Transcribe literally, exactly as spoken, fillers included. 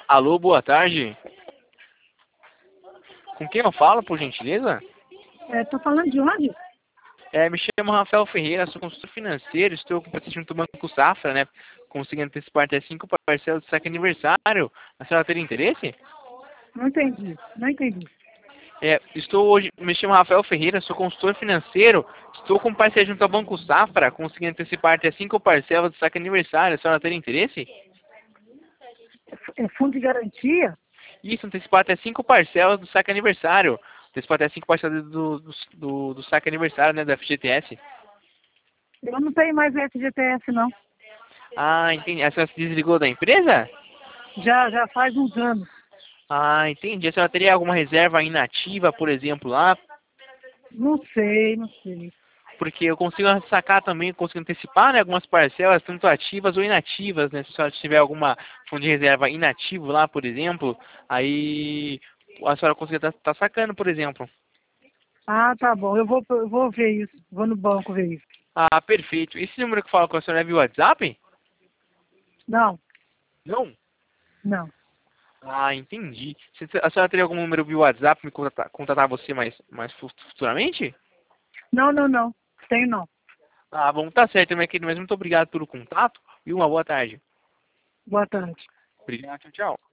Alô, boa tarde. Com quem eu falo, por gentileza? É, tô falando de onde? É, me chamo Rafael Ferreira, sou consultor financeiro, estou com o junto do Banco Safra, né? Conseguindo antecipar até cinco parcelas do saque aniversário. A senhora teria interesse? Não entendi, não entendi. É, estou hoje, me chamo Rafael Ferreira, sou consultor financeiro, estou com parceria junto ao Banco Safra, conseguindo antecipar até cinco parcelas do saque aniversário. A senhora teria interesse? É, é fundo de garantia? Isso, antecipar até cinco parcelas do saque aniversário. Antecipar até cinco parcelas do, do, do, do saque aniversário, né, da F G T S. Eu não tenho mais F G T S, não. Ah, entendi. A senhora se desligou da empresa? Já, já faz uns anos. Ah, entendi. A senhora teria alguma reserva inativa, por exemplo, lá? Não sei, não sei. Porque eu consigo sacar também, consigo antecipar, né, algumas parcelas, tanto ativas ou inativas, né? Se a senhora tiver alguma fundo de reserva inativo lá, por exemplo, aí a senhora consegue estar tá, tá sacando, por exemplo. Ah, tá bom. Eu vou, eu vou ver isso. Vou no banco ver isso. Ah, perfeito. Esse número que fala com a senhora é via WhatsApp? Não, Não. não. Ah, entendi. Se- A senhora teria algum número via WhatsApp para me contatar, contatar você mais, mais fu- futuramente? Não, não, não. Tenho não. Ah, bom, tá certo, meu querido, mas muito obrigado pelo contato e uma boa tarde. Boa tarde. Obrigado, tchau, tchau.